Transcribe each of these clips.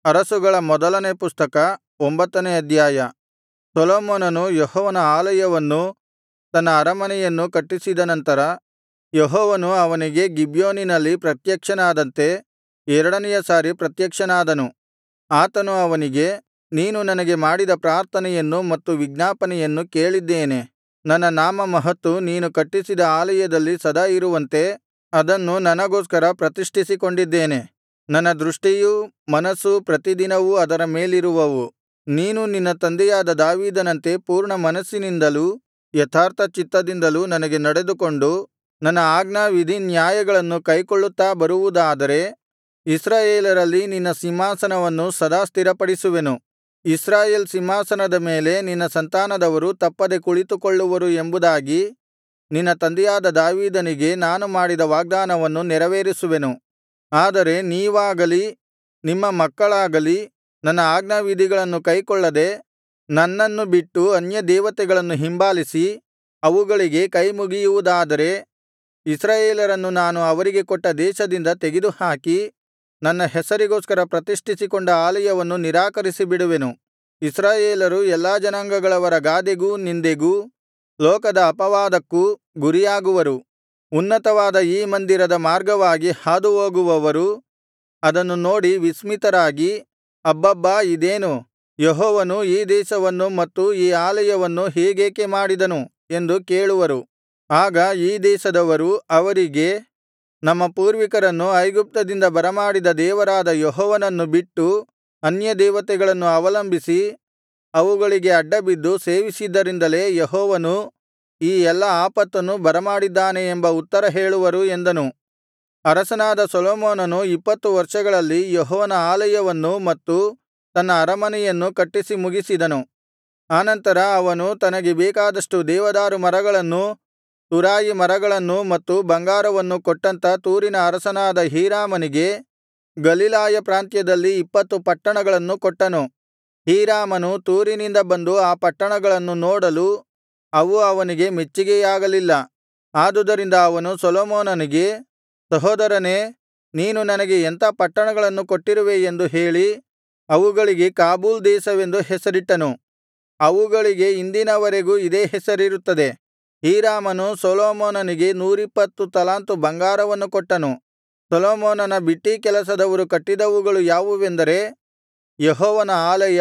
ಅರಸುಗಳ ಮೊದಲನೇ ಪುಸ್ತಕ 9ನೇ ಅಧ್ಯಾಯ. ಸೊಲೊಮೋನನು ಯೆಹೋವನ ಆಲಯವನ್ನೂ ತನ್ನ ಅರಮನೆಯನ್ನೂ ಕಟ್ಟಿಸಿದ ನಂತರ, ಯೆಹೋವನು ಅವನಿಗೆ ಗಿಬ್ಯೋನಿನಲ್ಲಿ ಪ್ರತ್ಯಕ್ಷನಾದಂತೆ ಎರಡನೆಯ ಸಾರಿ ಪ್ರತ್ಯಕ್ಷನಾದನು. ಆತನು ಅವನಿಗೆ, ನೀನು ನನಗೆ ಮಾಡಿದ ಪ್ರಾರ್ಥನೆಯನ್ನು ಮತ್ತು ವಿಜ್ಞಾಪನೆಯನ್ನು ಕೇಳಿದ್ದೇನೆ. ನನ್ನ ನಾಮಮಹತ್ತು ನೀನು ಕಟ್ಟಿಸಿದ ಆಲಯದಲ್ಲಿ ಸದಾ ಇರುವಂತೆ ಅದನ್ನು ನನಗೋಸ್ಕರ ಪ್ರತಿಷ್ಠಿಸಿಕೊಂಡಿದ್ದೇನೆ. ನನ್ನ ದೃಷ್ಟಿಯೂ ಮನಸ್ಸೂ ಪ್ರತಿದಿನವೂ ಅದರ ಮೇಲಿರುವವು. ನೀನು ನಿನ್ನ ತಂದೆಯಾದ ದಾವೀದನಂತೆ ಪೂರ್ಣ ಮನಸ್ಸಿನಿಂದಲೂ ಯಥಾರ್ಥಚಿತ್ತದಿಂದಲೂ ನನಗೆ ನಡೆದುಕೊಂಡು ನನ್ನ ಆಜ್ಞಾವಿಧಿನ್ಯಾಯಗಳನ್ನು ಕೈಕೊಳ್ಳುತ್ತಾ ಬರುವುದಾದರೆ, ಇಸ್ರಾಯೇಲರಲ್ಲಿ ನಿನ್ನ ಸಿಂಹಾಸನವನ್ನು ಸದಾ ಸ್ಥಿರಪಡಿಸುವೆನು. ಇಸ್ರಾಯೇಲ್ ಸಿಂಹಾಸನದ ಮೇಲೆ ನಿನ್ನ ಸಂತಾನದವರು ತಪ್ಪದೆ ಕುಳಿತುಕೊಳ್ಳುವರು ಎಂಬುದಾಗಿ ನಿನ್ನ ತಂದೆಯಾದ ದಾವೀದನಿಗೆ ನಾನು ಮಾಡಿದ ವಾಗ್ದಾನವನ್ನು ನೆರವೇರಿಸುವೆನು. ಆದರೆ ನೀವಾಗಲಿ ನಿಮ್ಮ ಮಕ್ಕಳಾಗಲಿ ನನ್ನ ಆಜ್ಞಾವಿಧಿಗಳನ್ನು ಕೈಕೊಳ್ಳದೆ ನನ್ನನ್ನು ಬಿಟ್ಟು ಅನ್ಯದೇವತೆಗಳನ್ನು ಹಿಂಬಾಲಿಸಿ ಅವುಗಳಿಗೆ ಕೈಮುಗಿಯುವುದಾದರೆ, ಇಸ್ರಾಯೇಲರನ್ನು ನಾನು ಅವರಿಗೆ ಕೊಟ್ಟ ದೇಶದಿಂದ ತೆಗೆದುಹಾಕಿ ನನ್ನ ಹೆಸರಿಗೋಸ್ಕರ ಪ್ರತಿಷ್ಠಿಸಿಕೊಂಡ ಆಲಯವನ್ನು ನಿರಾಕರಿಸಿಬಿಡುವೆನು. ಇಸ್ರಾಯೇಲರು ಎಲ್ಲಾ ಜನಾಂಗಗಳವರ ಗಾದೆಗೂ ನಿಂದೆಗೂ ಲೋಕದ ಅಪವಾದಕ್ಕೂ ಗುರಿಯಾಗುವರು. ಉನ್ನತವಾದ ಈ ಮಂದಿರದ ಮಾರ್ಗವಾಗಿ ಹಾದುಹೋಗುವವರು ಅದನ್ನು ನೋಡಿ ವಿಸ್ಮಿತರಾಗಿ, ಅಬ್ಬಬ್ಬಾ, ಇದೇನು? ಯೆಹೋವನು ಈ ದೇಶವನ್ನು ಮತ್ತು ಈ ಆಲಯವನ್ನು ಹೀಗೇಕೆ ಮಾಡಿದನು ಎಂದು ಕೇಳುವರು. ಆಗ ಈ ದೇಶದವರು ಅವರಿಗೆ, ನಮ್ಮ ಪೂರ್ವಿಕರನ್ನು ಐಗುಪ್ತದಿಂದ ಬರಮಾಡಿದ ದೇವರಾದ ಯೆಹೋವನನ್ನು ಬಿಟ್ಟು ಅನ್ಯದೇವತೆಗಳನ್ನು ಅವಲಂಬಿಸಿ ಅವುಗಳಿಗೆ ಅಡ್ಡಬಿದ್ದು ಸೇವಿಸಿದ್ದರಿಂದಲೇ ಯೆಹೋವನು ಈ ಎಲ್ಲಾ ಆಪತ್ತನ್ನು ಬರಮಾಡಿದ್ದಾನೆ ಎಂಬ ಉತ್ತರ ಹೇಳುವರು ಎಂದನು. ಅರಸನಾದ ಸೊಲೊಮೋನನು 20 ವರ್ಷಗಳಲ್ಲಿ ಯೆಹೋವನ ಆಲಯವನ್ನೂ ಮತ್ತು ತನ್ನ ಅರಮನೆಯನ್ನೂ ಕಟ್ಟಿಸಿ ಮುಗಿಸಿದನು. ಆನಂತರ ಅವನು ತನಗೆ ಬೇಕಾದಷ್ಟು ದೇವದಾರು ಮರಗಳನ್ನೂ ತುರಾಯಿ ಮರಗಳನ್ನೂ ಮತ್ತು ಬಂಗಾರವನ್ನೂ ಕೊಟ್ಟಂತ ತೂರಿನ ಅರಸನಾದ ಹೀರಾಮನಿಗೆ ಗಲಿಲಾಯ ಪ್ರಾಂತ್ಯದಲ್ಲಿ 20 ಪಟ್ಟಣಗಳನ್ನು ಕೊಟ್ಟನು. ಹೀರಾಮನು ತೂರಿನಿಂದ ಬಂದು ಆ ಪಟ್ಟಣಗಳನ್ನು ನೋಡಲು ಅವು ಅವನಿಗೆ ಮೆಚ್ಚಿಗೆಯಾಗಲಿಲ್ಲ. ಆದುದರಿಂದ ಅವನು ಸೊಲೊಮೋನನಿಗೆ, ಸಹೋದರನೇ, ನೀನು ನನಗೆ ಎಂಥಾ ಪಟ್ಟಣಗಳನ್ನು ಕೊಟ್ಟಿರುವೆ ಎಂದು ಹೇಳಿ ಅವುಗಳಿಗೆ ಕಾಬೂಲ್ ದೇಶವೆಂದು ಹೆಸರಿಟ್ಟನು. ಅವುಗಳಿಗೆ ಇಂದಿನವರೆಗೂ ಇದೇ ಹೆಸರಿರುತ್ತದೆ. ಹೀರಾಮನು ಸೊಲೊಮೋನನಿಗೆ 120 ತಲಾಂತು ಬಂಗಾರವನ್ನು ಕೊಟ್ಟನು. ಸೊಲೊಮೋನನ ಬಿಟ್ಟೀ ಕೆಲಸದವರು ಕಟ್ಟಿದವುಗಳು ಯಾವುವೆಂದರೆ, ಯೆಹೋವನ ಆಲಯ,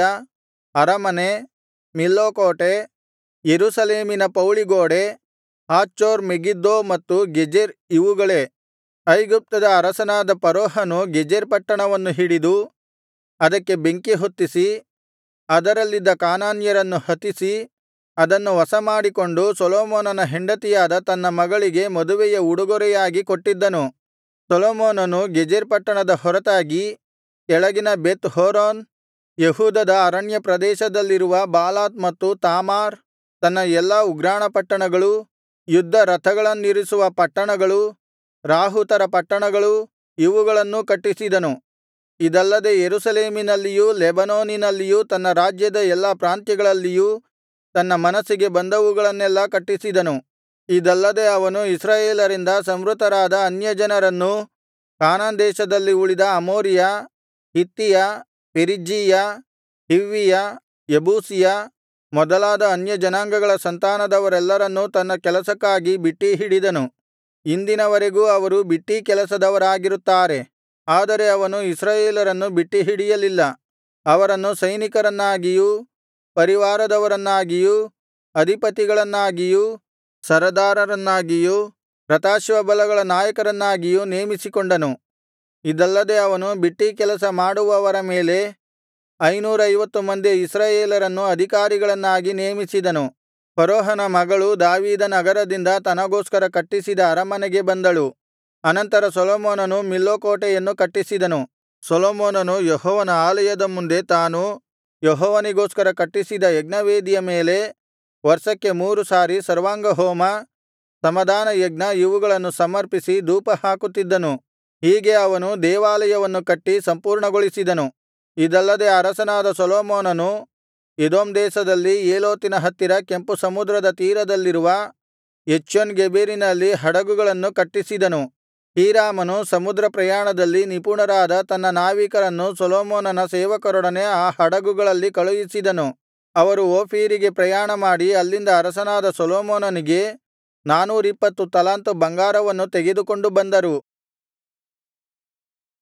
ಅರಮನೆ, ಮಿಲ್ಲೋ ಕೋಟೆ, ಯೆರೂಸಲೇಮಿನ ಪೌಳಿಗೋಡೆ, ಹಾಚೋರ್ ಮೆಗಿದ್ದೋ ಮತ್ತು ಗೆಜೆರ್ ಇವುಗಳೇ. ಐಗುಪ್ತದ ಅರಸನಾದ ಫರೋಹನು ಗೆಜೆರ್ ಪಟ್ಟಣವನ್ನು ಹಿಡಿದು ಅದಕ್ಕೆ ಬೆಂಕಿ ಹೊತ್ತಿಸಿ ಅದರಲ್ಲಿದ್ದ ಕಾನಾನ್ಯರನ್ನು ಹತಿಸಿ ಅದನ್ನು ವಶಮಾಡಿಕೊಂಡು ಸೊಲೊಮೋನನ ಹೆಂಡತಿಯಾದ ತನ್ನ ಮಗಳಿಗೆ ಮದುವೆಯ ಉಡುಗೊರೆಯಾಗಿ ಕೊಟ್ಟಿದ್ದನು. ಸೊಲೊಮೋನನು ಗೆಜೆರ್ ಪಟ್ಟಣದ ಹೊರತಾಗಿ ಕೆಳಗಿನ ಬೆತ್ ಹೋರೋನ್, ಯೆಹೂದದ ಅರಣ್ಯ ಪ್ರದೇಶದಲ್ಲಿರುವ ಬಾಲಾತ್ ಮತ್ತು ತಾಮಾರ್, ತನ್ನ ಎಲ್ಲಾ ಉಗ್ರಾಣ ಪಟ್ಟಣಗಳು, ಯುದ್ಧ ರಥಗಳನ್ನಿರಿಸುವ ಪಟ್ಟಣಗಳು, ರಾಹುತರ ಪಟ್ಟಣಗಳು ಇವುಗಳನ್ನೂ ಕಟ್ಟಿಸಿದನು. ಇದಲ್ಲದೆ ಯೆರೂಸಲೇಮಿನಲ್ಲಿಯೂ ಲೆಬನೋನಿನಲ್ಲಿಯೂ ತನ್ನ ರಾಜ್ಯದ ಎಲ್ಲಾ ಪ್ರಾಂತ್ಯಗಳಲ್ಲಿಯೂ ತನ್ನ ಮನಸ್ಸಿಗೆ ಬಂದವುಗಳನ್ನೆಲ್ಲಾ ಕಟ್ಟಿಸಿದನು. ಇದಲ್ಲದೆ ಅವನು ಇಸ್ರಾಯೇಲರಿಂದ ಸಂಹೃತರಾದ ಅನ್ಯಜನರನ್ನೂ, ಕಾನಾನ್ ದೇಶದಲ್ಲಿ ಉಳಿದ ಅಮೋರಿಯ, ಹಿತ್ತಿಯ, ಪೆರಿಜ್ಜೀಯ, ಹಿವ್ವಿಯ, ಯೆಬೂಸಿಯ ಮೊದಲಾದ ಅನ್ಯಜನಾಂಗಗಳ ಸಂತಾನದವರೆಲ್ಲರನ್ನೂ ತನ್ನ ಕೆಲಸಕ್ಕಾಗಿ ಬಿಟ್ಟೀ ಹಿಡಿದನು. ಇಂದಿನವರೆಗೂ ಅವರು ಬಿಟ್ಟೀ ಕೆಲಸದವರಾಗಿರುತ್ತಾರೆ. ಆದರೆ ಅವನು ಇಸ್ರಾಯೇಲರನ್ನು ಬಿಟ್ಟಿ ಹಿಡಿಯಲಿಲ್ಲ. ಅವರನ್ನು ಸೈನಿಕರನ್ನಾಗಿಯೂ ಪರಿವಾರದವರನ್ನಾಗಿಯೂ ಅಧಿಪತಿಗಳನ್ನಾಗಿಯೂ ಸರದಾರರನ್ನಾಗಿಯೂ ರಥಾಶ್ವಬಲಗಳ ನಾಯಕರನ್ನಾಗಿಯೂ ನೇಮಿಸಿಕೊಂಡನು. ಇದಲ್ಲದೆ ಅವನು ಬಿಟ್ಟೀ ಕೆಲಸ ಮಾಡುವವರ ಮೇಲೆ 550 ಮಂದಿ ಇಸ್ರಾಯೇಲರನ್ನು ಅಧಿಕಾರಿಗಳನ್ನಾಗಿ ನೇಮಿಸಿದನು. ಫರೋಹನ ಮಗಳು ದಾವೀದನಗರದಿಂದ ತನಗೋಸ್ಕರ ಕಟ್ಟಿಸಿದ ಅರಮನೆಗೆ ಬಂದಳು. ಅನಂತರ ಸೊಲೊಮೋನನು ಮಿಲ್ಲೋ ಕೋಟೆಯನ್ನು ಕಟ್ಟಿಸಿದನು. ಸೊಲೊಮೋನನು ಯೆಹೋವನ ಆಲಯದ ಮುಂದೆ ತಾನು ಯೆಹೋವನಿಗೋಸ್ಕರ ಕಟ್ಟಿಸಿದ ಯಜ್ಞವೇದಿಯ ಮೇಲೆ ವರ್ಷಕ್ಕೆ 3 ಸಾರಿ ಸರ್ವಾಂಗಹೋಮ, ಸಮಾಧಾನ ಯಜ್ಞ ಇವುಗಳನ್ನು ಸಮರ್ಪಿಸಿ ಧೂಪಹಾಕುತ್ತಿದ್ದನು. ಹೀಗೆ ಅವನು ದೇವಾಲಯವನ್ನು ಕಟ್ಟಿ ಸಂಪೂರ್ಣಗೊಳಿಸಿದನು. ಇದಲ್ಲದೆ ಅರಸನಾದ ಸೊಲೊಮೋನನು ಎದೋಮ್ ದೇಶದಲ್ಲಿ ಏಲೋತಿನ ಹತ್ತಿರ ಕೆಂಪು ಸಮುದ್ರದ ತೀರದಲ್ಲಿರುವ ಎಚ್ಯೋನ್ ಗೆಬೆರಿನಲ್ಲಿ ಹಡಗುಗಳನ್ನು ಕಟ್ಟಿಸಿದನು. ಹೀರಾಮನು ಸಮುದ್ರ ಪ್ರಯಾಣದಲ್ಲಿ ನಿಪುಣರಾದ ತನ್ನ ನಾವಿಕರನ್ನು ಸೊಲೊಮೋನನ ಸೇವಕರೊಡನೆ ಆ ಹಡಗುಗಳಲ್ಲಿ ಕಳುಹಿಸಿದನು ಅವರು ಓಫೀರಿಗೆ ಪ್ರಯಾಣಮಾಡಿ ಅಲ್ಲಿಂದ ಅರಸನಾದ ಸೊಲೊಮೋನನಿಗೆ 420 ತಲಾಂತು ಬಂಗಾರವನ್ನು ತೆಗೆದುಕೊಂಡು ಬಂದರು